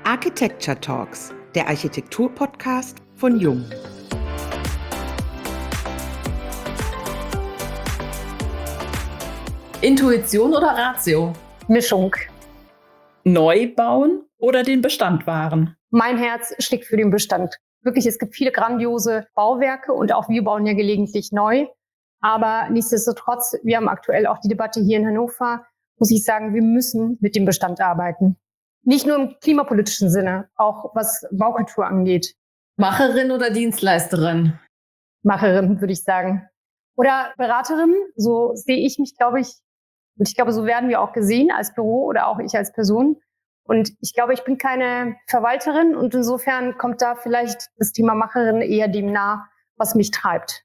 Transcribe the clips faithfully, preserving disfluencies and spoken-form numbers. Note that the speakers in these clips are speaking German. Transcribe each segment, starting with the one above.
Architecture Talks, der Architektur-Podcast von Jung. Intuition oder Ratio? Mischung. Neu bauen oder den Bestand wahren? Mein Herz schlägt für den Bestand. Wirklich, es gibt viele grandiose Bauwerke und auch wir bauen ja gelegentlich neu. Aber nichtsdestotrotz, wir haben aktuell auch die Debatte hier in Hannover, muss ich sagen, wir müssen mit dem Bestand arbeiten. Nicht nur im klimapolitischen Sinne, auch was Baukultur angeht. Macherin oder Dienstleisterin? Macherin, würde ich sagen. Oder Beraterin, so sehe ich mich, glaube ich. Und ich glaube, so werden wir auch gesehen als Büro oder auch ich als Person. Und ich glaube, ich bin keine Verwalterin und insofern kommt da vielleicht das Thema Macherin eher dem nah, was mich treibt.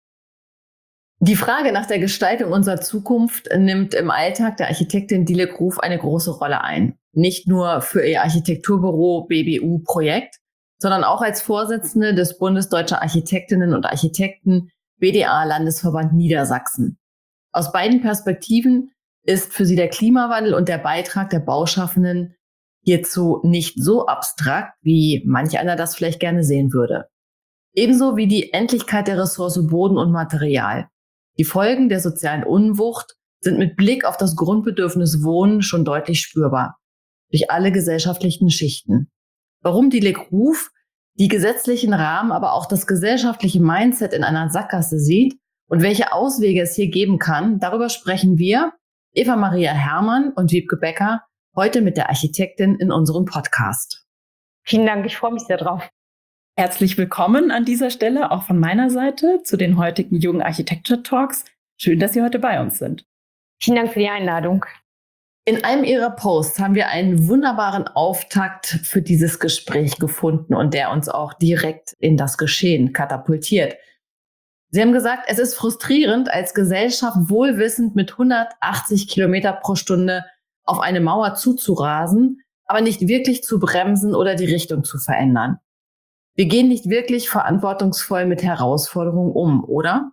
Die Frage nach der Gestaltung unserer Zukunft nimmt im Alltag der Architektin Dilek Ruf eine große Rolle ein. Nicht nur für ihr Architekturbüro B B U-Projekt, sondern auch als Vorsitzende des Bundes Deutscher Architektinnen und Architekten B D A-Landesverband Niedersachsen. Aus beiden Perspektiven ist für sie der Klimawandel und der Beitrag der Bauschaffenden hierzu nicht so abstrakt, wie manch einer das vielleicht gerne sehen würde. Ebenso wie die Endlichkeit der Ressource Boden und Material. Die Folgen der sozialen Unwucht sind mit Blick auf das Grundbedürfnis Wohnen schon deutlich spürbar. Durch alle gesellschaftlichen Schichten. Warum Dilek Ruf die gesetzlichen Rahmen, aber auch das gesellschaftliche Mindset in einer Sackgasse sieht und welche Auswege es hier geben kann, darüber sprechen wir, Eva Maria Herrmann und Wiebke Becker, heute mit der Architektin in unserem Podcast. Vielen Dank, ich freue mich sehr drauf. Herzlich willkommen an dieser Stelle auch von meiner Seite zu den heutigen Jung Architecture Talks. Schön, dass Sie heute bei uns sind. Vielen Dank für die Einladung. In einem Ihrer Posts haben wir einen wunderbaren Auftakt für dieses Gespräch gefunden und der uns auch direkt in das Geschehen katapultiert. Sie haben gesagt, es ist frustrierend, als Gesellschaft wohlwissend mit hundertachtzig Kilometer pro Stunde auf eine Mauer zuzurasen, aber nicht wirklich zu bremsen oder die Richtung zu verändern. Wir gehen nicht wirklich verantwortungsvoll mit Herausforderungen um, oder?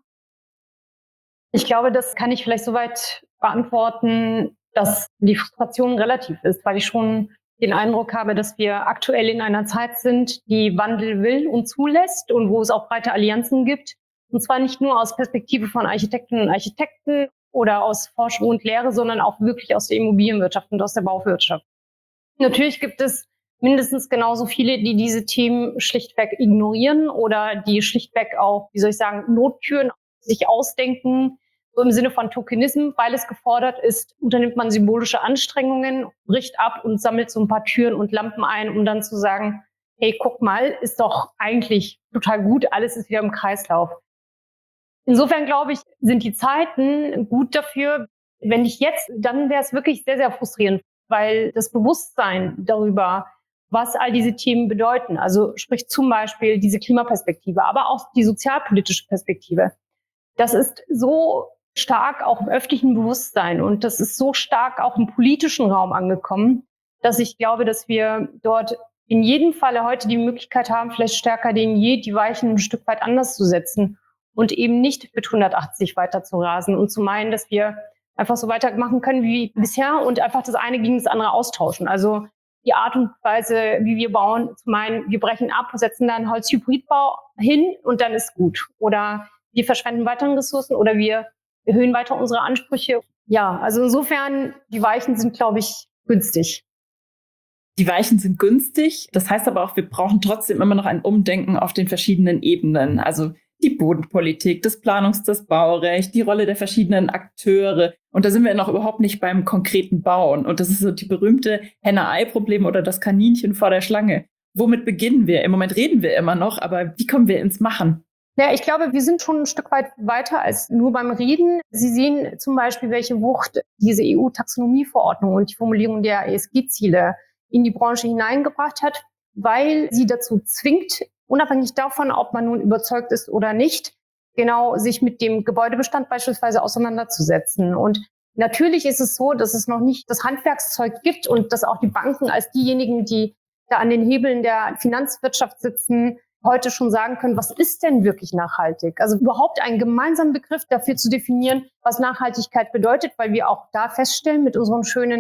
Ich glaube, das kann ich vielleicht soweit beantworten, dass die Frustration relativ ist, weil ich schon den Eindruck habe, dass wir aktuell in einer Zeit sind, die Wandel will und zulässt und wo es auch breite Allianzen gibt. Und zwar nicht nur aus Perspektive von Architektinnen und Architekten oder aus Forschung und Lehre, sondern auch wirklich aus der Immobilienwirtschaft und aus der Bauwirtschaft. Natürlich gibt es mindestens genauso viele, die diese Themen schlichtweg ignorieren oder die schlichtweg auch, wie soll ich sagen, Nottüren sich ausdenken, so im Sinne von Tokenism, weil es gefordert ist, unternimmt man symbolische Anstrengungen, bricht ab und sammelt so ein paar Türen und Lampen ein, um dann zu sagen, hey, guck mal, ist doch eigentlich total gut, alles ist wieder im Kreislauf. Insofern, glaube ich, sind die Zeiten gut dafür. Wenn nicht jetzt, dann wäre es wirklich sehr, sehr frustrierend, weil das Bewusstsein darüber, was all diese Themen bedeuten, also sprich zum Beispiel diese Klimaperspektive, aber auch die sozialpolitische Perspektive, das ist so stark auch im öffentlichen Bewusstsein und das ist so stark auch im politischen Raum angekommen, dass ich glaube, dass wir dort in jedem Falle heute die Möglichkeit haben, vielleicht stärker denn je die Weichen ein Stück weit anders zu setzen und eben nicht mit hundertachtzig weiter zu rasen und zu meinen, dass wir einfach so weitermachen können wie bisher und einfach das eine gegen das andere austauschen. Also die Art und Weise, wie wir bauen, zu meinen, wir brechen ab, setzen dann Holzhybridbau hin und dann ist gut. Oder wir verschwenden weiteren Ressourcen oder wir erhöhen weiter unsere Ansprüche. Ja, also insofern, die Weichen sind, glaube ich, günstig. Die Weichen sind günstig. Das heißt aber auch, wir brauchen trotzdem immer noch ein Umdenken auf den verschiedenen Ebenen. Also die Bodenpolitik, das Planungs-, das Baurecht, die Rolle der verschiedenen Akteure. Und da sind wir noch überhaupt nicht beim konkreten Bauen. Und das ist so die berühmte Henne-Ei-Problem oder das Kaninchen vor der Schlange. Womit beginnen wir? Im Moment reden wir immer noch, aber wie kommen wir ins Machen? Ja, ich glaube, wir sind schon ein Stück weit weiter als nur beim Reden. Sie sehen zum Beispiel, welche Wucht diese E U-Taxonomieverordnung und die Formulierung der E S G-Ziele in die Branche hineingebracht hat, weil sie dazu zwingt, unabhängig davon, ob man nun überzeugt ist oder nicht, genau sich mit dem Gebäudebestand beispielsweise auseinanderzusetzen. Und natürlich ist es so, dass es noch nicht das Handwerkszeug gibt und dass auch die Banken als diejenigen, die da an den Hebeln der Finanzwirtschaft sitzen, heute schon sagen können, was ist denn wirklich nachhaltig? Also überhaupt einen gemeinsamen Begriff dafür zu definieren, was Nachhaltigkeit bedeutet, weil wir auch da feststellen mit unseren schönen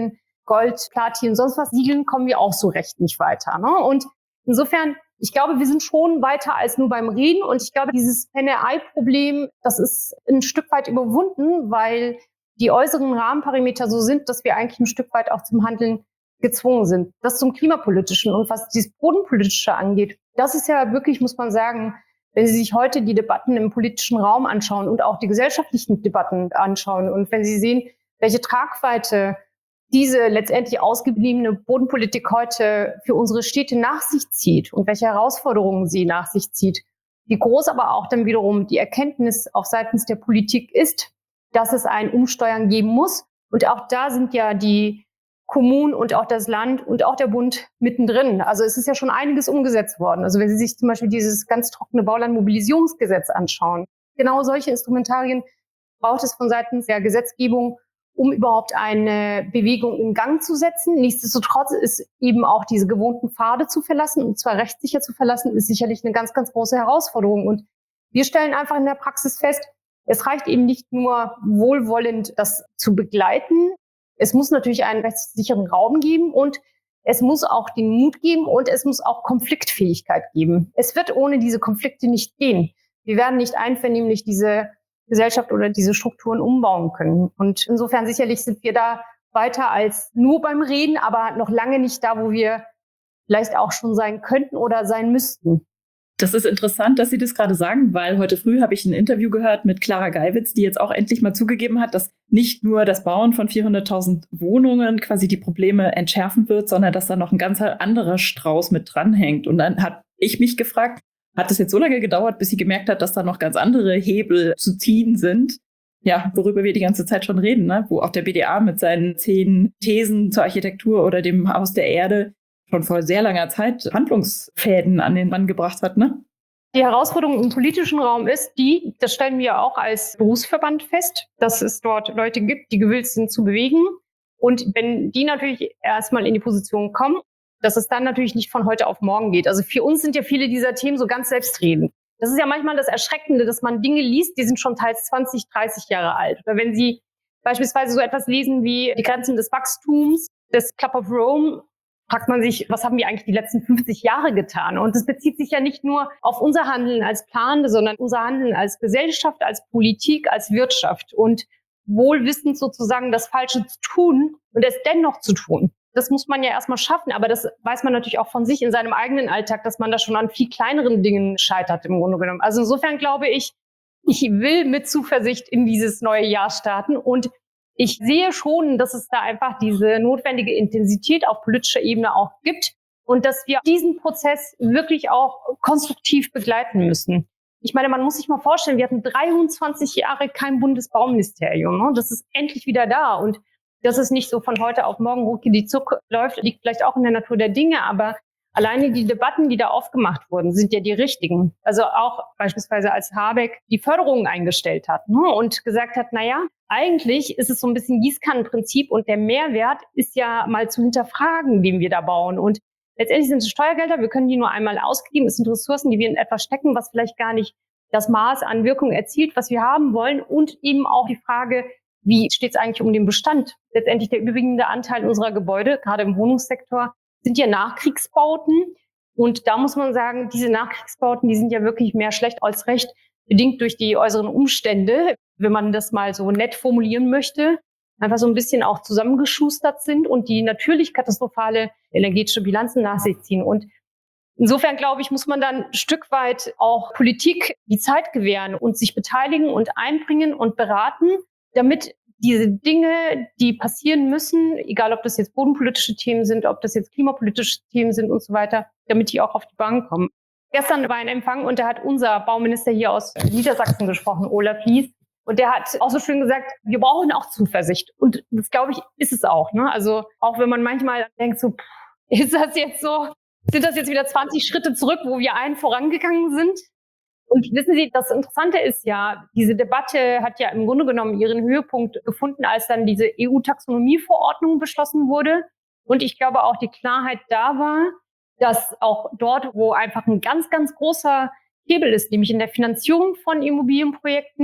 Gold, Platin, sonst was Siegeln kommen wir auch so recht nicht weiter. Ne? Und insofern, ich glaube, wir sind schon weiter als nur beim Reden. Und ich glaube, dieses Henne-Ei-Problem, das ist ein Stück weit überwunden, weil die äußeren Rahmenparameter so sind, dass wir eigentlich ein Stück weit auch zum Handeln gezwungen sind. Das zum Klimapolitischen. Und was dieses Bodenpolitische angeht, das ist ja wirklich, muss man sagen, wenn Sie sich heute die Debatten im politischen Raum anschauen und auch die gesellschaftlichen Debatten anschauen und wenn Sie sehen, welche Tragweite diese letztendlich ausgebliebene Bodenpolitik heute für unsere Städte nach sich zieht und welche Herausforderungen sie nach sich zieht, wie groß aber auch dann wiederum die Erkenntnis auf seitens der Politik ist, dass es ein Umsteuern geben muss. Und auch da sind ja die Kommunen und auch das Land und auch der Bund mittendrin. Also es ist ja schon einiges umgesetzt worden. Also wenn Sie sich zum Beispiel dieses ganz trockene Baulandmobilisierungsgesetz anschauen, genau solche Instrumentarien braucht es von seitens der Gesetzgebung, um überhaupt eine Bewegung in Gang zu setzen. Nichtsdestotrotz ist eben auch diese gewohnten Pfade zu verlassen, und zwar rechtssicher zu verlassen, ist sicherlich eine ganz, ganz große Herausforderung. Und wir stellen einfach in der Praxis fest, es reicht eben nicht nur wohlwollend, das zu begleiten. Es muss natürlich einen rechtssicheren Raum geben und es muss auch den Mut geben und es muss auch Konfliktfähigkeit geben. Es wird ohne diese Konflikte nicht gehen. Wir werden nicht einvernehmlich diese Gesellschaft oder diese Strukturen umbauen können. Und insofern sicherlich sind wir da weiter als nur beim Reden, aber noch lange nicht da, wo wir vielleicht auch schon sein könnten oder sein müssten. Das ist interessant, dass Sie das gerade sagen, weil heute früh habe ich ein Interview gehört mit Clara Geiwitz, die jetzt auch endlich mal zugegeben hat, dass nicht nur das Bauen von vierhunderttausend Wohnungen quasi die Probleme entschärfen wird, sondern dass da noch ein ganz anderer Strauß mit dranhängt. Und dann hat ich mich gefragt, hat es jetzt so lange gedauert, bis sie gemerkt hat, dass da noch ganz andere Hebel zu ziehen sind? Ja, worüber wir die ganze Zeit schon reden, ne? Wo auch der B D A mit seinen zehn Thesen zur Architektur oder dem Haus der Erde schon vor sehr langer Zeit Handlungsfäden an den Mann gebracht hat, ne? Die Herausforderung im politischen Raum ist die, das stellen wir auch als Berufsverband fest, dass es dort Leute gibt, die gewillt sind zu bewegen. Und wenn die natürlich erstmal in die Position kommen, dass es dann natürlich nicht von heute auf morgen geht. Also für uns sind ja viele dieser Themen so ganz selbstredend. Das ist ja manchmal das Erschreckende, dass man Dinge liest, die sind schon teils zwanzig, dreißig Jahre alt. Oder wenn Sie beispielsweise so etwas lesen wie die Grenzen des Wachstums, des Club of Rome, fragt man sich, was haben wir eigentlich die letzten fünfzig Jahre getan? Und das bezieht sich ja nicht nur auf unser Handeln als Planende, sondern unser Handeln als Gesellschaft, als Politik, als Wirtschaft. Und wohlwissend sozusagen das Falsche zu tun und es dennoch zu tun. Das muss man ja erstmal schaffen, aber das weiß man natürlich auch von sich in seinem eigenen Alltag, dass man da schon an viel kleineren Dingen scheitert im Grunde genommen. Also insofern glaube ich, ich will mit Zuversicht in dieses neue Jahr starten und ich sehe schon, dass es da einfach diese notwendige Intensität auf politischer Ebene auch gibt und dass wir diesen Prozess wirklich auch konstruktiv begleiten müssen. Ich meine, man muss sich mal vorstellen, wir hatten dreiundzwanzig Jahre kein Bundesbauministerium. Ne? Das ist endlich wieder da und dass es nicht so von heute auf morgen ruckelig zuck läuft, liegt vielleicht auch in der Natur der Dinge, aber alleine die Debatten, die da aufgemacht wurden, sind ja die richtigen. Also auch beispielsweise als Habeck die Förderungen eingestellt hat, ne, und gesagt hat, na ja, eigentlich ist es so ein bisschen Gießkannenprinzip und der Mehrwert ist ja mal zu hinterfragen, den wir da bauen. Und letztendlich sind es Steuergelder, wir können die nur einmal ausgeben, es sind Ressourcen, die wir in etwas stecken, was vielleicht gar nicht das Maß an Wirkung erzielt, was wir haben wollen und eben auch die Frage, wie steht es eigentlich um den Bestand? Letztendlich der überwiegende Anteil unserer Gebäude, gerade im Wohnungssektor, sind ja Nachkriegsbauten. Und da muss man sagen, diese Nachkriegsbauten, die sind ja wirklich mehr schlecht als recht, bedingt durch die äußeren Umstände, wenn man das mal so nett formulieren möchte, einfach so ein bisschen auch zusammengeschustert sind und die natürlich katastrophale energetische Bilanzen nach sich ziehen. Und insofern, glaube ich, muss man dann ein Stück weit auch Politik die Zeit gewähren und sich beteiligen und einbringen und beraten, damit diese Dinge, die passieren müssen, egal ob das jetzt bodenpolitische Themen sind, ob das jetzt klimapolitische Themen sind und so weiter, damit die auch auf die Bank kommen. Gestern war ein Empfang und da hat unser Bauminister hier aus Niedersachsen gesprochen, Olaf Lies. Und der hat auch so schön gesagt, wir brauchen auch Zuversicht. Und das, glaube ich, ist es auch. Ne? Also auch wenn man manchmal denkt, so, pff, ist das jetzt so, sind das jetzt wieder zwanzig Schritte zurück, wo wir einen vorangegangen sind? Und wissen Sie, das Interessante ist ja, diese Debatte hat ja im Grunde genommen ihren Höhepunkt gefunden, als dann diese E U-Taxonomie-Verordnung beschlossen wurde. Und ich glaube auch die Klarheit da war, dass auch dort, wo einfach ein ganz, ganz großer Hebel ist, nämlich in der Finanzierung von Immobilienprojekten,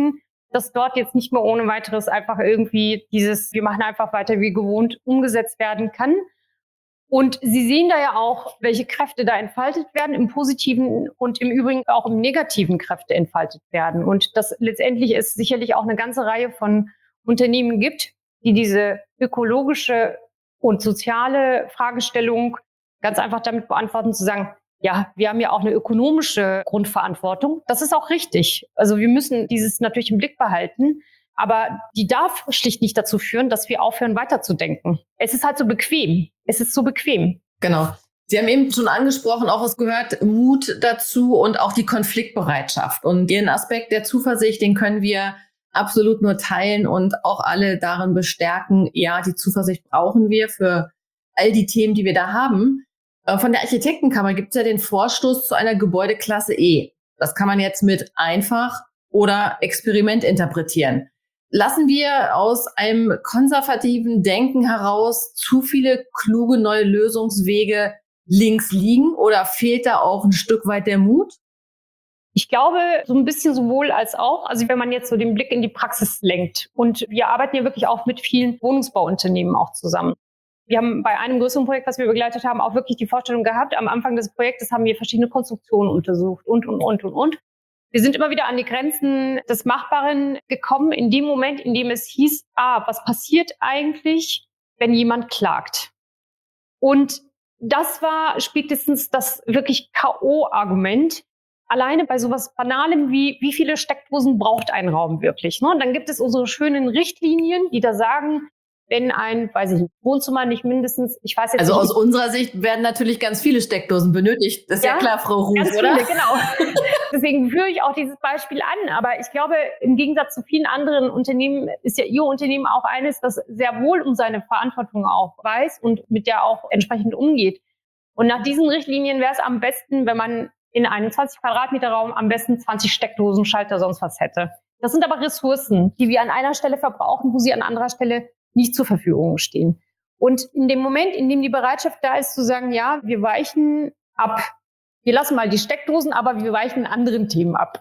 dass dort jetzt nicht mehr ohne weiteres einfach irgendwie dieses, wir machen einfach weiter wie gewohnt, umgesetzt werden kann. Und Sie sehen da ja auch, welche Kräfte da entfaltet werden, im Positiven und im Übrigen auch im Negativen Kräfte entfaltet werden. Und dass letztendlich es sicherlich auch eine ganze Reihe von Unternehmen gibt, die diese ökologische und soziale Fragestellung ganz einfach damit beantworten, zu sagen, ja, wir haben ja auch eine ökonomische Grundverantwortung. Das ist auch richtig. Also wir müssen dieses natürlich im Blick behalten. Aber die darf schlicht nicht dazu führen, dass wir aufhören, weiterzudenken. Es ist halt so bequem. Es ist so bequem. Genau. Sie haben eben schon angesprochen, auch es gehört Mut dazu und auch die Konfliktbereitschaft. Und Ihren Aspekt der Zuversicht, den können wir absolut nur teilen und auch alle darin bestärken, ja, die Zuversicht brauchen wir für all die Themen, die wir da haben. Von der Architektenkammer gibt es ja den Vorstoß zu einer Gebäudeklasse E. Das kann man jetzt mit einfach oder Experiment interpretieren. Lassen wir aus einem konservativen Denken heraus zu viele kluge neue Lösungswege links liegen oder fehlt da auch ein Stück weit der Mut? Ich glaube, so ein bisschen sowohl als auch. Also wenn man jetzt so den Blick in die Praxis lenkt. Und wir arbeiten ja wirklich auch mit vielen Wohnungsbauunternehmen auch zusammen. Wir haben bei einem größeren Projekt, was wir begleitet haben, auch wirklich die Vorstellung gehabt, am Anfang des Projektes haben wir verschiedene Konstruktionen untersucht und, und, und, und, und. Wir sind immer wieder an die Grenzen des Machbaren gekommen, in dem Moment, in dem es hieß, ah, was passiert eigentlich, wenn jemand klagt? Und das war spätestens das wirklich K O-Argument. Alleine bei sowas Banalem wie, wie viele Steckdosen braucht ein Raum wirklich? Ne? Und dann gibt es unsere schönen Richtlinien, die da sagen, wenn ein, weiß ich nicht, Wohnzimmer nicht mindestens, ich weiß jetzt also nicht. Also aus unserer Sicht werden natürlich ganz viele Steckdosen benötigt. Das ist ja, ja klar, Frau Ruth, ganz oder? Viele, genau. Deswegen führe ich auch dieses Beispiel an. Aber ich glaube, im Gegensatz zu vielen anderen Unternehmen ist ja Ihr Unternehmen auch eines, das sehr wohl um seine Verantwortung auch weiß und mit der auch entsprechend umgeht. Und nach diesen Richtlinien wäre es am besten, wenn man in einem zwanzig Quadratmeter Raum am besten zwanzig Steckdosen, Schalter, sonst was hätte. Das sind aber Ressourcen, die wir an einer Stelle verbrauchen, wo sie an anderer Stelle nicht zur Verfügung stehen. Und in dem Moment, in dem die Bereitschaft da ist, zu sagen, ja, wir weichen ab. Wir lassen mal die Steckdosen, aber wir weichen anderen Themen ab.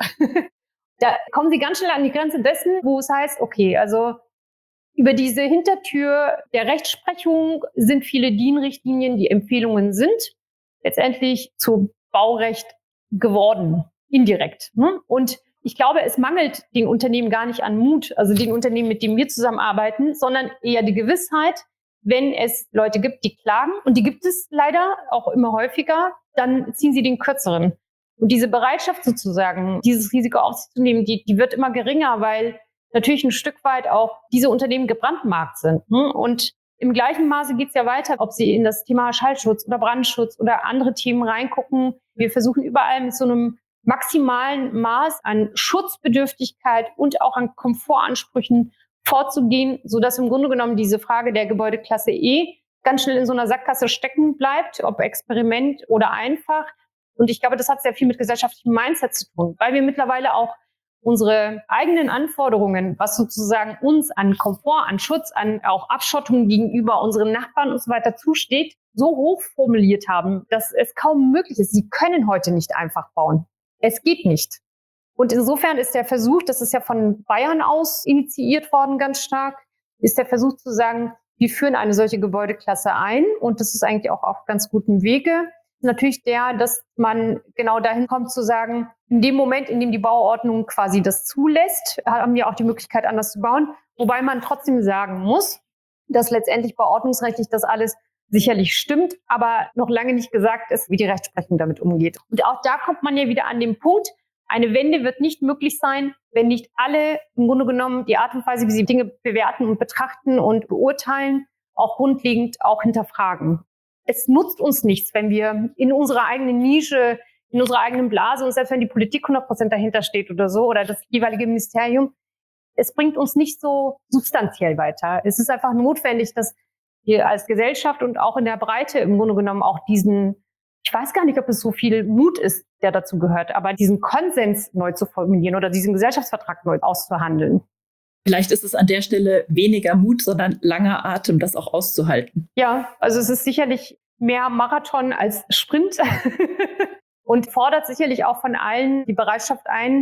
Da kommen Sie ganz schnell an die Grenze dessen, wo es heißt, okay, also über diese Hintertür der Rechtsprechung sind viele D I N-Richtlinien, die Empfehlungen sind, letztendlich zu Baurecht geworden, indirekt. Und ich glaube, es mangelt den Unternehmen gar nicht an Mut, also den Unternehmen, mit denen wir zusammenarbeiten, sondern eher die Gewissheit, wenn es Leute gibt, die klagen, und die gibt es leider auch immer häufiger, dann ziehen sie den kürzeren. Und diese Bereitschaft sozusagen, dieses Risiko auf sich zu nehmen, die, die wird immer geringer, weil natürlich ein Stück weit auch diese Unternehmen gebrandmarkt sind. Und im gleichen Maße geht es ja weiter, ob Sie in das Thema Schallschutz oder Brandschutz oder andere Themen reingucken. Wir versuchen überall mit so einem maximalen Maß an Schutzbedürftigkeit und auch an Komfortansprüchen vorzugehen, sodass im Grunde genommen diese Frage der Gebäudeklasse E ganz schnell in so einer Sackgasse stecken bleibt, ob Experiment oder einfach. Und ich glaube, das hat sehr viel mit gesellschaftlichem Mindset zu tun, weil wir mittlerweile auch unsere eigenen Anforderungen, was sozusagen uns an Komfort, an Schutz, an auch Abschottung gegenüber unseren Nachbarn und so weiter zusteht, so hoch formuliert haben, dass es kaum möglich ist. Sie können heute nicht einfach bauen. Es geht nicht. Und insofern ist der Versuch, das ist ja von Bayern aus initiiert worden ganz stark, ist der Versuch zu sagen, wir führen eine solche Gebäudeklasse ein, und das ist eigentlich auch auf ganz gutem Wege. Natürlich der, dass man genau dahin kommt zu sagen, in dem Moment, in dem die Bauordnung quasi das zulässt, haben wir auch die Möglichkeit, anders zu bauen. Wobei man trotzdem sagen muss, dass letztendlich bauordnungsrechtlich das alles sicherlich stimmt, aber noch lange nicht gesagt ist, wie die Rechtsprechung damit umgeht. Und auch da kommt man ja wieder an den Punkt, eine Wende wird nicht möglich sein, wenn nicht alle im Grunde genommen die Art und Weise, wie sie Dinge bewerten und betrachten und beurteilen, auch grundlegend auch hinterfragen. Es nutzt uns nichts, wenn wir in unserer eigenen Nische, in unserer eigenen Blase, und selbst wenn die Politik hundert Prozent dahinter steht oder so, oder das jeweilige Ministerium, es bringt uns nicht so substanziell weiter. Es ist einfach notwendig, dass wir als Gesellschaft und auch in der Breite im Grunde genommen auch diesen, ich weiß gar nicht, ob es so viel Mut ist, der dazu gehört, aber diesen Konsens neu zu formulieren oder diesen Gesellschaftsvertrag neu auszuhandeln. Vielleicht ist es an der Stelle weniger Mut, sondern langer Atem, das auch auszuhalten. Ja, also es ist sicherlich mehr Marathon als Sprint und fordert sicherlich auch von allen die Bereitschaft ein,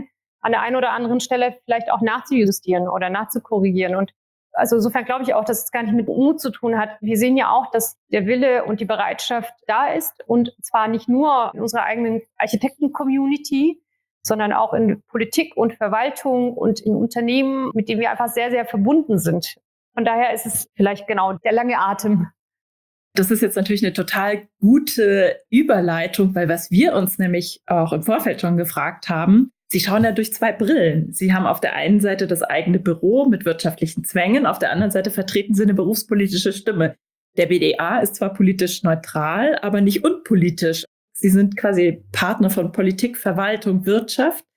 an der einen oder anderen Stelle vielleicht auch nachzujustieren oder nachzukorrigieren. Und also insofern glaube ich auch, dass es gar nicht mit Mut zu tun hat. Wir sehen ja auch, dass der Wille und die Bereitschaft da ist und zwar nicht nur in unserer eigenen Architekten-Community, sondern auch in Politik und Verwaltung und in Unternehmen, mit denen wir einfach sehr, sehr verbunden sind. Von daher ist es vielleicht genau der lange Atem. Das ist jetzt natürlich eine total gute Überleitung, weil was wir uns nämlich auch im Vorfeld schon gefragt haben, Sie schauen ja durch zwei Brillen. Sie haben auf der einen Seite das eigene Büro mit wirtschaftlichen Zwängen, auf der anderen Seite vertreten Sie eine berufspolitische Stimme. Der B D A ist zwar politisch neutral, aber nicht unpolitisch. Sie sind quasi Partner von Politik, Verwaltung, Wirtschaft.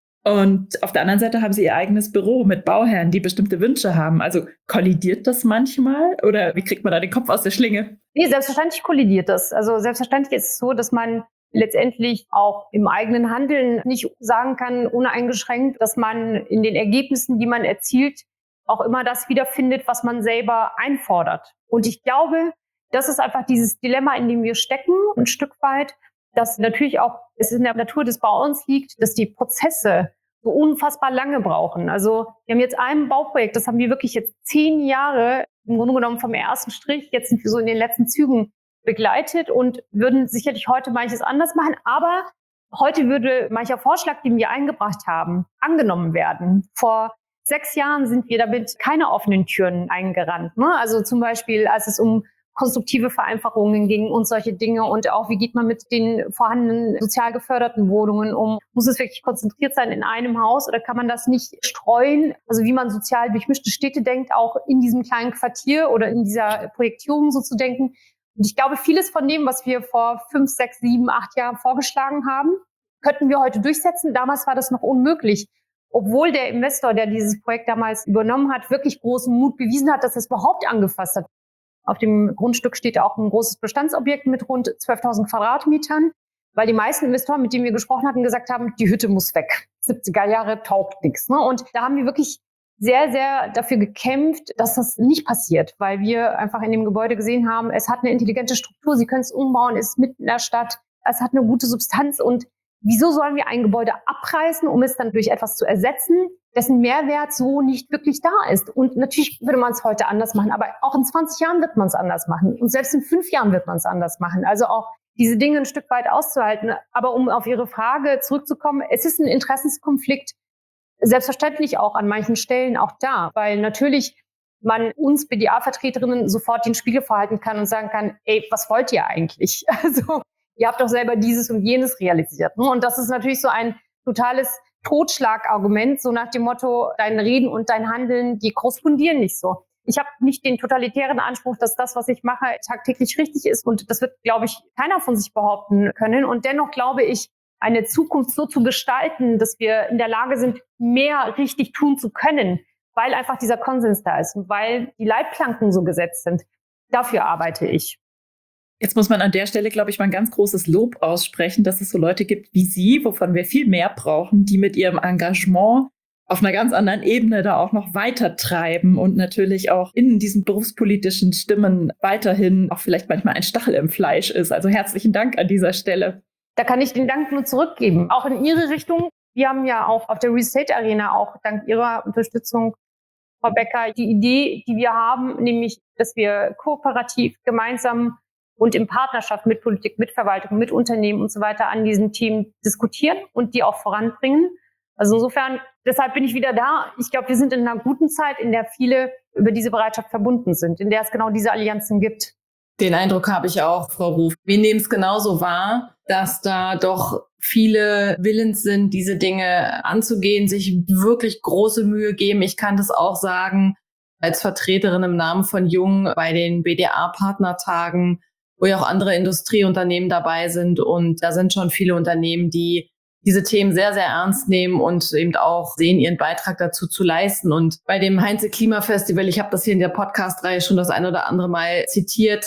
Und auf der anderen Seite haben Sie Ihr eigenes Büro mit Bauherren, die bestimmte Wünsche haben. Also kollidiert das manchmal oder wie kriegt man da den Kopf aus der Schlinge? Nee, selbstverständlich kollidiert das. Also selbstverständlich ist es so, dass man letztendlich auch im eigenen Handeln nicht sagen kann, uneingeschränkt, dass man in den Ergebnissen, die man erzielt, auch immer das wiederfindet, was man selber einfordert. Und ich glaube, das ist einfach dieses Dilemma, in dem wir stecken, ein Stück weit, dass natürlich auch es in der Natur des Bauens liegt, dass die Prozesse so unfassbar lange brauchen. Also wir haben jetzt ein Bauprojekt, das haben wir wirklich jetzt zehn Jahre, im Grunde genommen vom ersten Strich, jetzt sind wir so in den letzten Zügen begleitet und würden sicherlich heute manches anders machen. Aber heute würde mancher Vorschlag, den wir eingebracht haben, angenommen werden. Vor sechs Jahren sind wir damit keine offenen Türen eingerannt. Ne? Also zum Beispiel, als es um konstruktive Vereinfachungen ging und solche Dinge und auch, wie geht man mit den vorhandenen sozial geförderten Wohnungen um? Muss es wirklich konzentriert sein in einem Haus oder kann man das nicht streuen? Also wie man sozial durchmischte Städte denkt, auch in diesem kleinen Quartier oder in dieser Projektierung so zu denken. Und ich glaube, vieles von dem, was wir vor fünf, sechs, sieben, acht Jahren vorgeschlagen haben, könnten wir heute durchsetzen. Damals war das noch unmöglich. Obwohl der Investor, der dieses Projekt damals übernommen hat, wirklich großen Mut bewiesen hat, dass er es überhaupt angefasst hat. Auf dem Grundstück steht auch ein großes Bestandsobjekt mit rund zwölftausend Quadratmetern, weil die meisten Investoren, mit denen wir gesprochen hatten, gesagt haben, die Hütte muss weg. siebziger Jahre taugt nichts. Ne? Und da haben wir wirklich sehr, sehr dafür gekämpft, dass das nicht passiert, weil wir einfach in dem Gebäude gesehen haben, es hat eine intelligente Struktur, Sie können es umbauen, es ist mitten in der Stadt, es hat eine gute Substanz und wieso sollen wir ein Gebäude abreißen, um es dann durch etwas zu ersetzen, dessen Mehrwert so nicht wirklich da ist? Und natürlich würde man es heute anders machen, aber auch in zwanzig Jahren wird man es anders machen und selbst in fünf Jahren wird man es anders machen. Also auch diese Dinge ein Stück weit auszuhalten. Aber um auf Ihre Frage zurückzukommen, es ist ein Interessenskonflikt, selbstverständlich auch an manchen Stellen auch da, weil natürlich man uns B D A-Vertreterinnen sofort den Spiegel vorhalten kann und sagen kann, ey, was wollt ihr eigentlich? Also ihr habt doch selber dieses und jenes realisiert. Und das ist natürlich so ein totales Totschlagargument, so nach dem Motto, dein Reden und dein Handeln, die korrespondieren nicht so. Ich habe nicht den totalitären Anspruch, dass das, was ich mache, tagtäglich richtig ist. Und das wird, glaube ich, keiner von sich behaupten können. Und dennoch glaube ich, eine Zukunft so zu gestalten, dass wir in der Lage sind, mehr richtig tun zu können, weil einfach dieser Konsens da ist und weil die Leitplanken so gesetzt sind. Dafür arbeite ich. Jetzt muss man an der Stelle, glaube ich, mal ein ganz großes Lob aussprechen, dass es so Leute gibt wie Sie, wovon wir viel mehr brauchen, die mit ihrem Engagement auf einer ganz anderen Ebene da auch noch weiter treiben und natürlich auch in diesen berufspolitischen Stimmen weiterhin auch vielleicht manchmal ein Stachel im Fleisch ist. Also herzlichen Dank an dieser Stelle. Da kann ich den Dank nur zurückgeben, auch in Ihre Richtung. Wir haben ja auch auf der Real Estate Arena auch dank Ihrer Unterstützung, Frau Becker, die Idee, die wir haben, nämlich, dass wir kooperativ gemeinsam und in Partnerschaft mit Politik, mit Verwaltung, mit Unternehmen und so weiter an diesen Themen diskutieren und die auch voranbringen. Also insofern, deshalb bin ich wieder da. Ich glaube, wir sind in einer guten Zeit, in der viele über diese Bereitschaft verbunden sind, in der es genau diese Allianzen gibt. Den Eindruck habe ich auch, Frau Ruf. Wir nehmen es genauso wahr, dass da doch viele willens sind, diese Dinge anzugehen, sich wirklich große Mühe geben. Ich kann das auch sagen, als Vertreterin im Namen von Jung bei den B D A-Partnertagen, wo ja auch andere Industrieunternehmen dabei sind. Und da sind schon viele Unternehmen, die diese Themen sehr, sehr ernst nehmen und eben auch sehen, ihren Beitrag dazu zu leisten. Und bei dem Heinze-Klima-Festival, ich habe das hier in der Podcast-Reihe schon das ein oder andere Mal zitiert,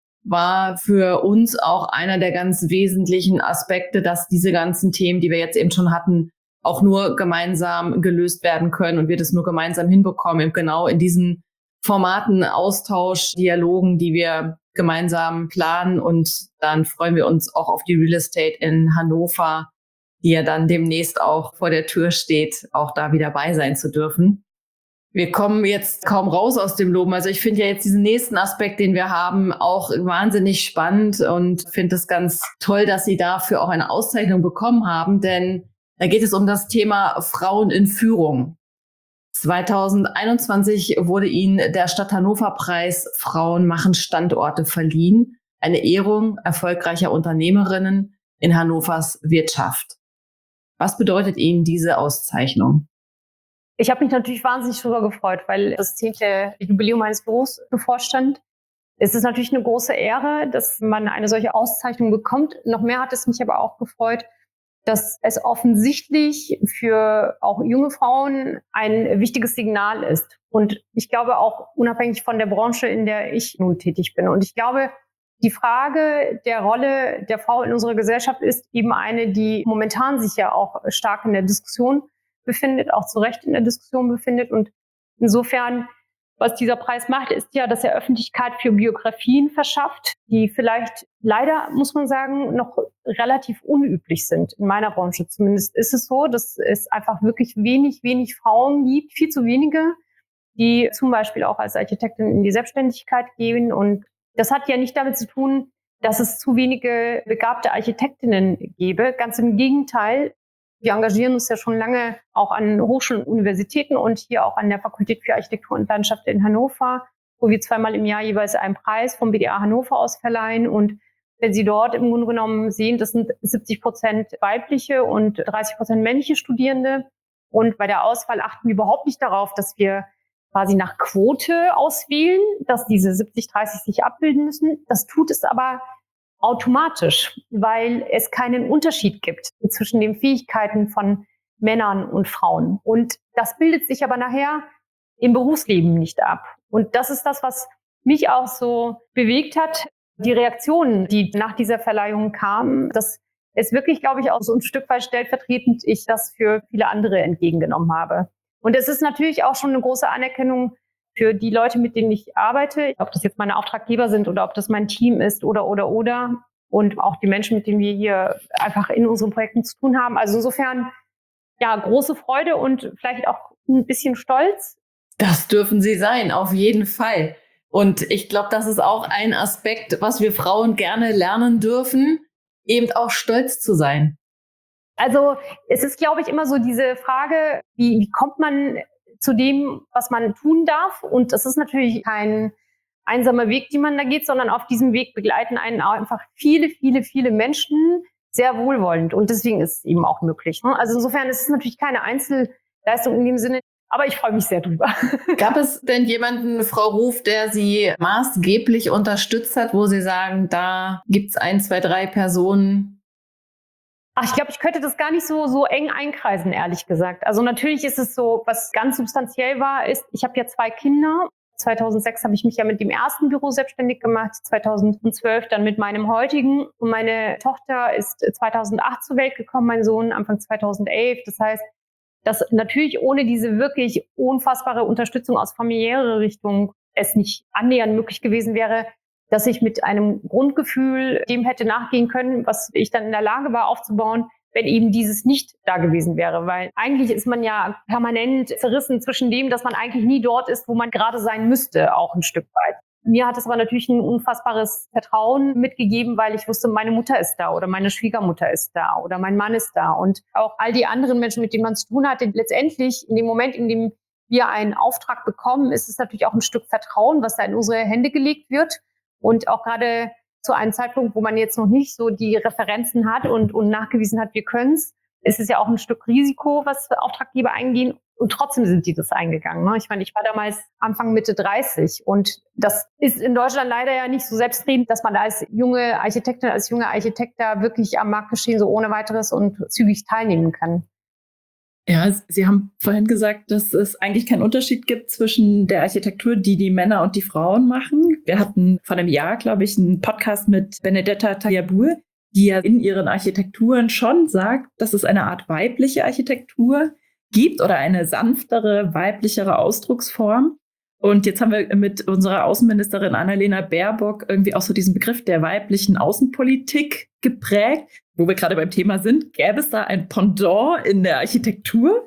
war für uns auch einer der ganz wesentlichen Aspekte, dass diese ganzen Themen, die wir jetzt eben schon hatten, auch nur gemeinsam gelöst werden können und wir das nur gemeinsam hinbekommen, eben genau in diesen Formaten, Austausch, Dialogen, die wir gemeinsam planen. Und dann freuen wir uns auch auf die Real Estate in Hannover die ja dann demnächst auch vor der Tür steht, auch da wieder bei sein zu dürfen. Wir kommen jetzt kaum raus aus dem Loben. Also ich finde ja jetzt diesen nächsten Aspekt, den wir haben, auch wahnsinnig spannend und finde es ganz toll, dass Sie dafür auch eine Auszeichnung bekommen haben, denn da geht es um das Thema Frauen in Führung. zwanzig einundzwanzig wurde Ihnen der Stadt Hannover Preis Frauen machen Standorte verliehen, eine Ehrung erfolgreicher Unternehmerinnen in Hannovers Wirtschaft. Was bedeutet Ihnen diese Auszeichnung? Ich habe mich natürlich wahnsinnig darüber gefreut, weil das zehnte Jubiläum meines Büros bevorstand. Es ist natürlich eine große Ehre, dass man eine solche Auszeichnung bekommt. Noch mehr hat es mich aber auch gefreut, dass es offensichtlich für auch junge Frauen ein wichtiges Signal ist. Und ich glaube auch unabhängig von der Branche, in der ich nun tätig bin. Und ich glaube, die Frage der Rolle der Frau in unserer Gesellschaft ist eben eine, die momentan sich ja auch stark in der Diskussion befindet, auch zu Recht in der Diskussion befindet. Und insofern, was dieser Preis macht, ist ja, dass er Öffentlichkeit für Biografien verschafft, die vielleicht leider, muss man sagen, noch relativ unüblich sind. In meiner Branche zumindest ist es so, dass es einfach wirklich wenig, wenig Frauen gibt, viel zu wenige, die zum Beispiel auch als Architektin in die Selbstständigkeit gehen. Und das hat ja nicht damit zu tun, dass es zu wenige begabte Architektinnen gäbe. Ganz im Gegenteil. Wir engagieren uns ja schon lange auch an Hochschulen und Universitäten und hier auch an der Fakultät für Architektur und Landschaft in Hannover, wo wir zweimal im Jahr jeweils einen Preis vom B D A Hannover aus verleihen. Und wenn Sie dort im Grunde genommen sehen, das sind siebzig Prozent weibliche und dreißig Prozent männliche Studierende. Und bei der Auswahl achten wir überhaupt nicht darauf, dass wir quasi nach Quote auswählen, dass diese siebzig dreißig sich abbilden müssen. Das tut es aber automatisch, weil es keinen Unterschied gibt zwischen den Fähigkeiten von Männern und Frauen. Und das bildet sich aber nachher im Berufsleben nicht ab. Und das ist das, was mich auch so bewegt hat. Die Reaktionen, die nach dieser Verleihung kamen, dass es wirklich, glaube ich, auch so ein Stück weit stellvertretend ich das für viele andere entgegengenommen habe. Und es ist natürlich auch schon eine große Anerkennung für die Leute, mit denen ich arbeite, ob das jetzt meine Auftraggeber sind oder ob das mein Team ist oder, oder, oder. Und auch die Menschen, mit denen wir hier einfach in unseren Projekten zu tun haben. Also insofern, ja, große Freude und vielleicht auch ein bisschen Stolz. Das dürfen Sie sein, auf jeden Fall. Und ich glaube, das ist auch ein Aspekt, was wir Frauen gerne lernen dürfen, eben auch stolz zu sein. Also es ist, glaube ich, immer so diese Frage, wie, wie kommt man zu dem, was man tun darf? Und das ist natürlich kein einsamer Weg, den man da geht, sondern auf diesem Weg begleiten einen auch einfach viele, viele, viele Menschen sehr wohlwollend. Und deswegen ist es eben auch möglich. Ne? Also insofern ist es natürlich keine Einzelleistung in dem Sinne, aber ich freue mich sehr drüber. Gab es denn jemanden, Frau Ruf, der Sie maßgeblich unterstützt hat, wo Sie sagen, da gibt's ein, zwei, drei Personen? Ach, ich glaube, ich könnte das gar nicht so, so eng einkreisen, ehrlich gesagt. Also natürlich ist es so, was ganz substanziell war, ist, ich habe ja zwei Kinder. zweitausendsechs habe ich mich ja mit dem ersten Büro selbstständig gemacht, zweitausendzwölf dann mit meinem heutigen. Und meine Tochter ist zweitausendacht zur Welt gekommen, mein Sohn Anfang zweitausendelf. Das heißt, dass natürlich ohne diese wirklich unfassbare Unterstützung aus familiärer Richtung es nicht annähernd möglich gewesen wäre, dass ich mit einem Grundgefühl dem hätte nachgehen können, was ich dann in der Lage war aufzubauen, wenn eben dieses nicht da gewesen wäre. Weil eigentlich ist man ja permanent zerrissen zwischen dem, dass man eigentlich nie dort ist, wo man gerade sein müsste, auch ein Stück weit. Mir hat es aber natürlich ein unfassbares Vertrauen mitgegeben, weil ich wusste, meine Mutter ist da oder meine Schwiegermutter ist da oder mein Mann ist da. Und auch all die anderen Menschen, mit denen man zu tun hatte, letztendlich in dem Moment, in dem wir einen Auftrag bekommen, ist es natürlich auch ein Stück Vertrauen, was da in unsere Hände gelegt wird. Und auch gerade zu einem Zeitpunkt, wo man jetzt noch nicht so die Referenzen hat und, und nachgewiesen hat, wir können es, ist es ja auch ein Stück Risiko, was Auftraggeber eingehen. Und trotzdem sind die das eingegangen. Ne? Ich meine, ich war damals Anfang Mitte dreißig und das ist in Deutschland leider ja nicht so selbstredend, dass man als junge Architektin, als junger Architekt da wirklich am Marktgeschehen so ohne weiteres und zügig teilnehmen kann. Ja, Sie haben vorhin gesagt, dass es eigentlich keinen Unterschied gibt zwischen der Architektur, die die Männer und die Frauen machen. Wir hatten vor einem Jahr, glaube ich, einen Podcast mit Benedetta Tagliabue, die ja in ihren Architekturen schon sagt, dass es eine Art weibliche Architektur gibt oder eine sanftere, weiblichere Ausdrucksform. Und jetzt haben wir mit unserer Außenministerin Annalena Baerbock irgendwie auch so diesen Begriff der weiblichen Außenpolitik geprägt. Wo wir gerade beim Thema sind, gäbe es da ein Pendant in der Architektur?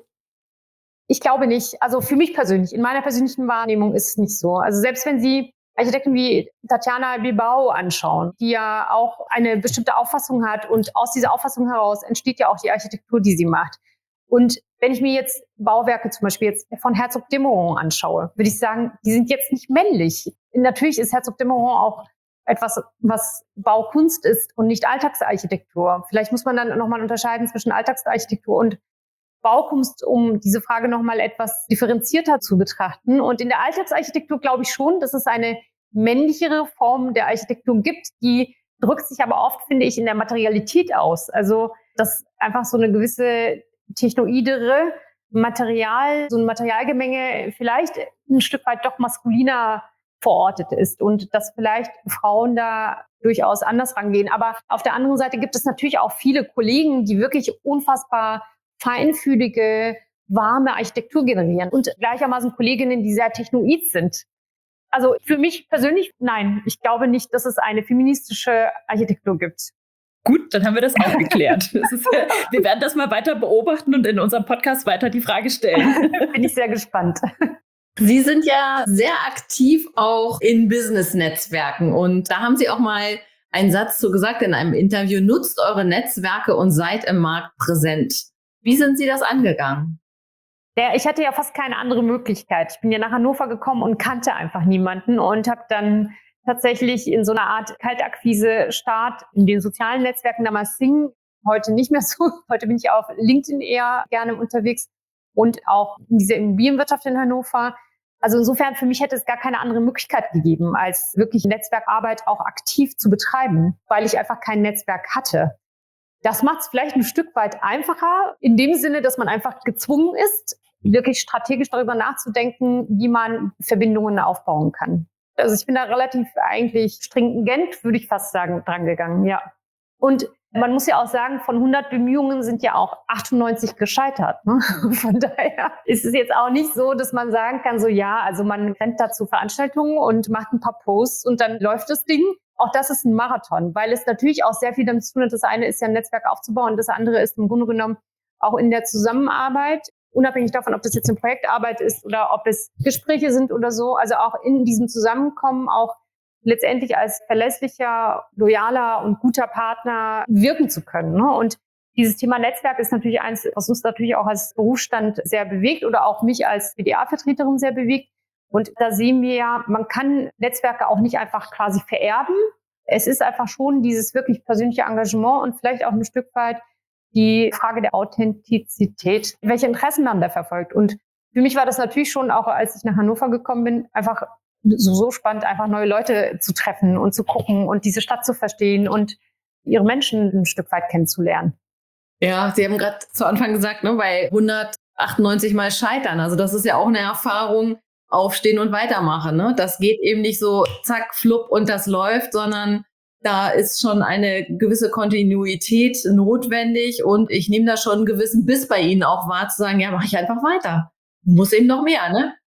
Ich glaube nicht. Also für mich persönlich, in meiner persönlichen Wahrnehmung ist es nicht so. Also selbst wenn Sie Architekten wie Tatjana Bilbao anschauen, die ja auch eine bestimmte Auffassung hat und aus dieser Auffassung heraus entsteht ja auch die Architektur, die sie macht. Und wenn ich mir jetzt Bauwerke zum Beispiel jetzt von Herzog de Meuron anschaue, würde ich sagen, die sind jetzt nicht männlich. Natürlich ist Herzog de Meuron auch etwas, was Baukunst ist und nicht Alltagsarchitektur. Vielleicht muss man dann nochmal unterscheiden zwischen Alltagsarchitektur und Baukunst, um diese Frage nochmal etwas differenzierter zu betrachten. Und in der Alltagsarchitektur glaube ich schon, dass es eine männlichere Form der Architektur gibt, die drückt sich aber oft, finde ich, in der Materialität aus. Also, dass einfach so eine gewisse technoidere Material, so ein Materialgemenge vielleicht ein Stück weit doch maskuliner verortet ist und dass vielleicht Frauen da durchaus anders rangehen. Aber auf der anderen Seite gibt es natürlich auch viele Kollegen, die wirklich unfassbar feinfühlige, warme Architektur generieren und gleichermaßen Kolleginnen, die sehr technoid sind. Also für mich persönlich, nein, ich glaube nicht, dass es eine feministische Architektur gibt. Gut, dann haben wir das auch geklärt. Das ist, wir werden das mal weiter beobachten und in unserem Podcast weiter die Frage stellen. Bin ich sehr gespannt. Sie sind ja sehr aktiv auch in Business-Netzwerken und da haben Sie auch mal einen Satz zu gesagt in einem Interview: Nutzt eure Netzwerke und seid im Markt präsent. Wie sind Sie das angegangen? Ja, ich hatte ja fast keine andere Möglichkeit. Ich bin ja nach Hannover gekommen und kannte einfach niemanden und habe dann tatsächlich in so einer Art Kaltakquise-Start in den sozialen Netzwerken, damals Xing, heute nicht mehr so. Heute bin ich auf LinkedIn eher gerne unterwegs und auch in dieser Immobilienwirtschaft in Hannover. Also insofern, für mich hätte es gar keine andere Möglichkeit gegeben, als wirklich Netzwerkarbeit auch aktiv zu betreiben, weil ich einfach kein Netzwerk hatte. Das macht es vielleicht ein Stück weit einfacher, in dem Sinne, dass man einfach gezwungen ist, wirklich strategisch darüber nachzudenken, wie man Verbindungen aufbauen kann. Also ich bin da relativ eigentlich stringent, würde ich fast sagen, dran gegangen, ja. Und man muss ja auch sagen, von hundert Bemühungen sind ja auch achtundneunzig gescheitert. Ne? Von daher ist es jetzt auch nicht so, dass man sagen kann, so ja, also man rennt da zu Veranstaltungen und macht ein paar Posts und dann läuft das Ding. Auch das ist ein Marathon, weil es natürlich auch sehr viel damit zu tun hat. Das eine ist ja ein Netzwerk aufzubauen und das andere ist im Grunde genommen auch in der Zusammenarbeit, unabhängig davon, ob das jetzt eine Projektarbeit ist oder ob es Gespräche sind oder so. Also auch in diesem Zusammenkommen auch letztendlich als verlässlicher, loyaler und guter Partner wirken zu können. Ne? Und dieses Thema Netzwerk ist natürlich eins, was uns natürlich auch als Berufsstand sehr bewegt oder auch mich als B D A-Vertreterin sehr bewegt. Und da sehen wir ja, man kann Netzwerke auch nicht einfach quasi vererben. Es ist einfach schon dieses wirklich persönliche Engagement und vielleicht auch ein Stück weit die Frage der Authentizität, welche Interessen man da verfolgt. Und für mich war das natürlich schon, auch als ich nach Hannover gekommen bin, einfach so, so spannend, einfach neue Leute zu treffen und zu gucken und diese Stadt zu verstehen und ihre Menschen ein Stück weit kennenzulernen. Ja, Sie haben gerade zu Anfang gesagt, ne, bei hundertachtundneunzig Mal scheitern. Also das ist ja auch eine Erfahrung, aufstehen und weitermachen. Ne? Das geht eben nicht so zack, flupp und das läuft, sondern da ist schon eine gewisse Kontinuität notwendig und ich nehme da schon einen gewissen Biss bei Ihnen auch wahr, zu sagen, ja, mache ich einfach weiter. Muss eben noch mehr, ne?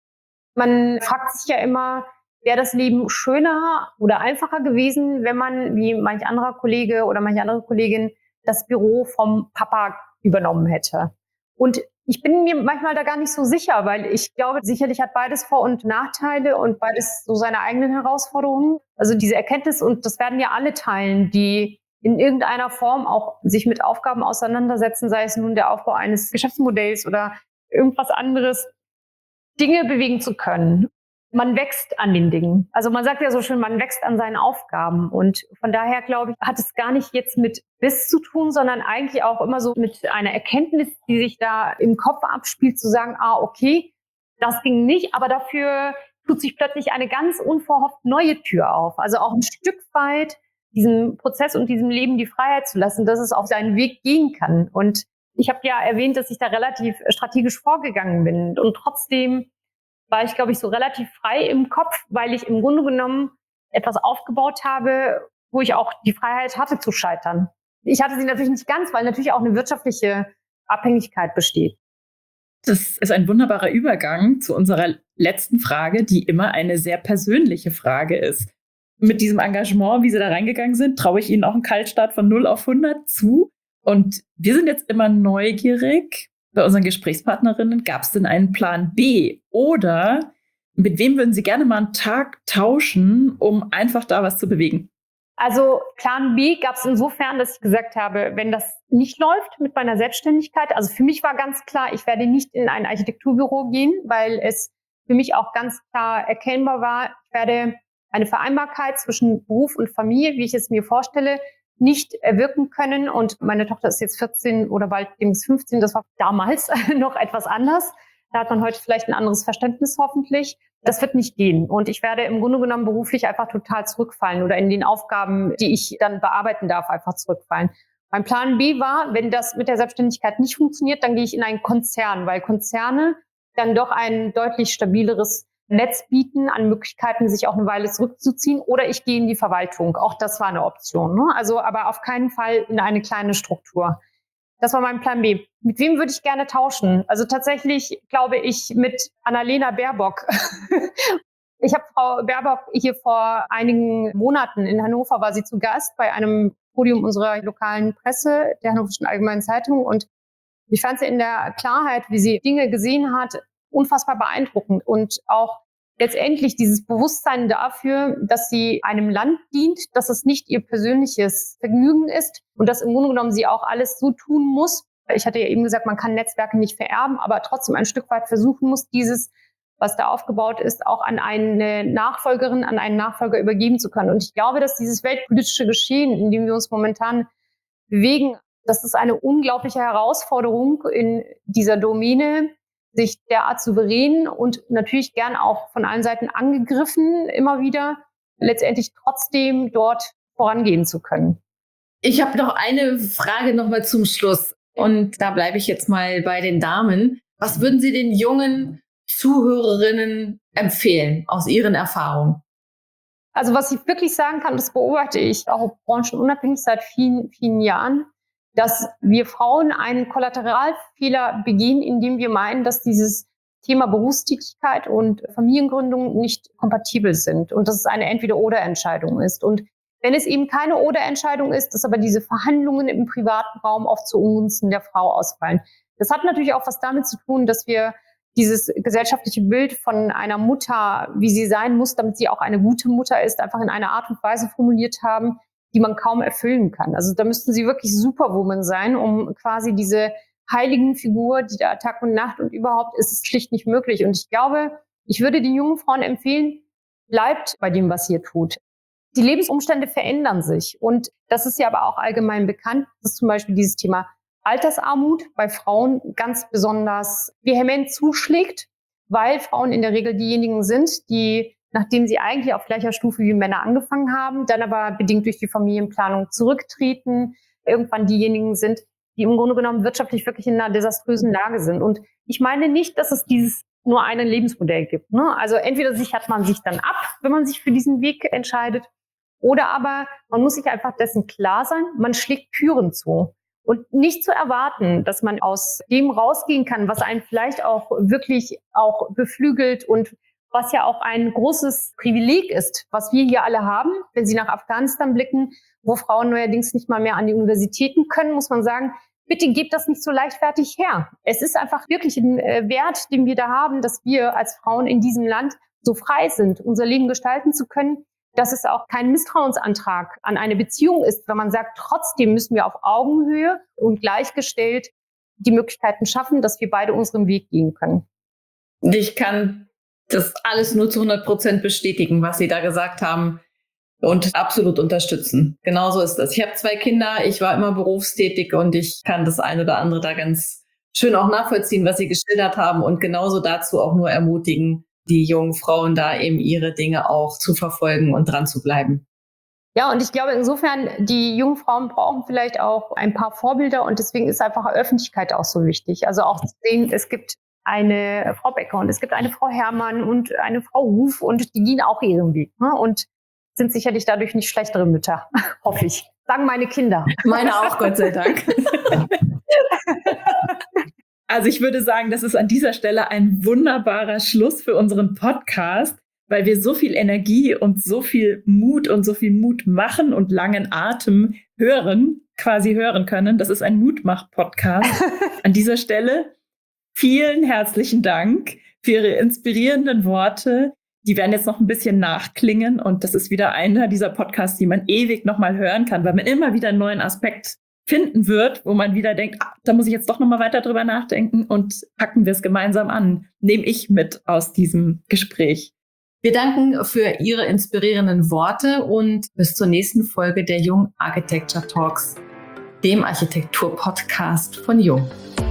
Man fragt sich ja immer, wäre das Leben schöner oder einfacher gewesen, wenn man, wie manch anderer Kollege oder manche andere Kollegin, das Büro vom Papa übernommen hätte. Und ich bin mir manchmal da gar nicht so sicher, weil ich glaube, sicherlich hat beides Vor- und Nachteile und beides so seine eigenen Herausforderungen. Also diese Erkenntnis, und das werden ja alle teilen, die in irgendeiner Form auch sich mit Aufgaben auseinandersetzen, sei es nun der Aufbau eines Geschäftsmodells oder irgendwas anderes, Dinge bewegen zu können. Man wächst an den Dingen. Also man sagt ja so schön, man wächst an seinen Aufgaben. Und von daher, glaube ich, hat es gar nicht jetzt mit Biss zu tun, sondern eigentlich auch immer so mit einer Erkenntnis, die sich da im Kopf abspielt, zu sagen, ah, okay, das ging nicht, aber dafür tut sich plötzlich eine ganz unverhofft neue Tür auf. Also auch ein Stück weit diesem Prozess und diesem Leben die Freiheit zu lassen, dass es auf seinen Weg gehen kann. Und ich habe ja erwähnt, dass ich da relativ strategisch vorgegangen bin. Und trotzdem war ich, glaube ich, so relativ frei im Kopf, weil ich im Grunde genommen etwas aufgebaut habe, wo ich auch die Freiheit hatte zu scheitern. Ich hatte sie natürlich nicht ganz, weil natürlich auch eine wirtschaftliche Abhängigkeit besteht. Das ist ein wunderbarer Übergang zu unserer letzten Frage, die immer eine sehr persönliche Frage ist. Mit diesem Engagement, wie Sie da reingegangen sind, traue ich Ihnen auch einen Kaltstart von null auf hundert zu. Und wir sind jetzt immer neugierig bei unseren Gesprächspartnerinnen. Gab es denn einen Plan B? Oder mit wem würden Sie gerne mal einen Tag tauschen, um einfach da was zu bewegen? Also Plan B gab es insofern, dass ich gesagt habe, wenn das nicht läuft mit meiner Selbstständigkeit, also für mich war ganz klar, ich werde nicht in ein Architekturbüro gehen, weil es für mich auch ganz klar erkennbar war, ich werde eine Vereinbarkeit zwischen Beruf und Familie, wie ich es mir vorstelle, nicht erwirken können. Und meine Tochter ist jetzt vierzehn oder bald fünfzehn, das war damals noch etwas anders. Da hat man heute vielleicht ein anderes Verständnis hoffentlich. Das wird nicht gehen. Und ich werde im Grunde genommen beruflich einfach total zurückfallen oder in den Aufgaben, die ich dann bearbeiten darf, einfach zurückfallen. Mein Plan B war, wenn das mit der Selbstständigkeit nicht funktioniert, dann gehe ich in einen Konzern, weil Konzerne dann doch ein deutlich stabileres Netz bieten an Möglichkeiten, sich auch eine Weile zurückzuziehen. Oder ich gehe in die Verwaltung. Auch das war eine Option. Ne? Also, aber auf keinen Fall in eine kleine Struktur. Das war mein Plan B. Mit wem würde ich gerne tauschen? Also tatsächlich glaube ich mit Annalena Baerbock. Ich habe Frau Baerbock hier vor einigen Monaten in Hannover, war sie zu Gast bei einem Podium unserer lokalen Presse, der Hannoverschen Allgemeinen Zeitung. Und ich fand sie in der Klarheit, wie sie Dinge gesehen hat, unfassbar beeindruckend. Und auch letztendlich dieses Bewusstsein dafür, dass sie einem Land dient, dass es nicht ihr persönliches Vergnügen ist und dass im Grunde genommen sie auch alles so tun muss. Ich hatte ja eben gesagt, man kann Netzwerke nicht vererben, aber trotzdem ein Stück weit versuchen muss, dieses, was da aufgebaut ist, auch an eine Nachfolgerin, an einen Nachfolger übergeben zu können. Und ich glaube, dass dieses weltpolitische Geschehen, in dem wir uns momentan bewegen, das ist eine unglaubliche Herausforderung in dieser Domäne, sich derart souverän und natürlich gern auch von allen Seiten angegriffen, immer wieder, letztendlich trotzdem dort vorangehen zu können. Ich habe noch eine Frage noch mal zum Schluss und da bleibe ich jetzt mal bei den Damen. Was würden Sie den jungen Zuhörerinnen empfehlen aus Ihren Erfahrungen? Also was ich wirklich sagen kann, das beobachte ich auch branchenunabhängig seit vielen, vielen Jahren, dass wir Frauen einen Kollateralfehler begehen, indem wir meinen, dass dieses Thema Berufstätigkeit und Familiengründung nicht kompatibel sind und dass es eine Entweder-oder-Entscheidung ist. Und wenn es eben keine Oder-Entscheidung ist, dass aber diese Verhandlungen im privaten Raum oft zu Ungunsten der Frau ausfallen. Das hat natürlich auch was damit zu tun, dass wir dieses gesellschaftliche Bild von einer Mutter, wie sie sein muss, damit sie auch eine gute Mutter ist, einfach in einer Art und Weise formuliert haben, die man kaum erfüllen kann. Also da müssten sie wirklich Superwoman sein, um quasi diese heiligen Figur, die da Tag und Nacht und überhaupt ist es schlicht nicht möglich. Und ich glaube, ich würde den jungen Frauen empfehlen, bleibt bei dem, was ihr tut. Die Lebensumstände verändern sich. Und das ist ja aber auch allgemein bekannt, dass zum Beispiel dieses Thema Altersarmut bei Frauen ganz besonders vehement zuschlägt, weil Frauen in der Regel diejenigen sind, die, nachdem sie eigentlich auf gleicher Stufe wie Männer angefangen haben, dann aber bedingt durch die Familienplanung zurücktreten, irgendwann diejenigen sind, die im Grunde genommen wirtschaftlich wirklich in einer desaströsen Lage sind. Und ich meine nicht, dass es dieses nur ein Lebensmodell gibt. Ne? Also entweder sichert man sich dann ab, wenn man sich für diesen Weg entscheidet, oder aber man muss sich einfach dessen klar sein, man schlägt Türen zu. Und nicht zu erwarten, dass man aus dem rausgehen kann, was einen vielleicht auch wirklich auch beflügelt und was ja auch ein großes Privileg ist, was wir hier alle haben. Wenn Sie nach Afghanistan blicken, wo Frauen neuerdings nicht mal mehr an die Universitäten können, muss man sagen, bitte gebt das nicht so leichtfertig her. Es ist einfach wirklich ein Wert, den wir da haben, dass wir als Frauen in diesem Land so frei sind, unser Leben gestalten zu können, dass es auch kein Misstrauensantrag an eine Beziehung ist, wenn man sagt, trotzdem müssen wir auf Augenhöhe und gleichgestellt die Möglichkeiten schaffen, dass wir beide unseren Weg gehen können. Ich kann das alles nur zu hundert Prozent bestätigen, was Sie da gesagt haben und absolut unterstützen. Genauso ist das. Ich habe zwei Kinder, ich war immer berufstätig und ich kann das eine oder andere da ganz schön auch nachvollziehen, was Sie geschildert haben und genauso dazu auch nur ermutigen, die jungen Frauen da eben ihre Dinge auch zu verfolgen und dran zu bleiben. Ja, und ich glaube insofern, die jungen Frauen brauchen vielleicht auch ein paar Vorbilder und deswegen ist einfach Öffentlichkeit auch so wichtig. Also auch zu sehen, es gibt eine Frau Becker und es gibt eine Frau Herrmann und eine Frau Ruf und die gehen auch ihren Weg, ne? Und sind sicherlich dadurch nicht schlechtere Mütter, hoffe ich. Sagen meine Kinder. Meine auch, Gott sei Dank. Also ich würde sagen, das ist an dieser Stelle ein wunderbarer Schluss für unseren Podcast, weil wir so viel Energie und so viel Mut und so viel Mut machen und langen Atem hören, quasi hören können. Das ist ein Mutmach-Podcast. An dieser Stelle vielen herzlichen Dank für Ihre inspirierenden Worte. Die werden jetzt noch ein bisschen nachklingen und das ist wieder einer dieser Podcasts, die man ewig nochmal hören kann, weil man immer wieder einen neuen Aspekt finden wird, wo man wieder denkt, ah, da muss ich jetzt doch nochmal weiter drüber nachdenken und packen wir es gemeinsam an. Nehme ich mit aus diesem Gespräch. Wir danken für Ihre inspirierenden Worte und bis zur nächsten Folge der Jung Architecture Talks, dem Architektur-Podcast von Jung.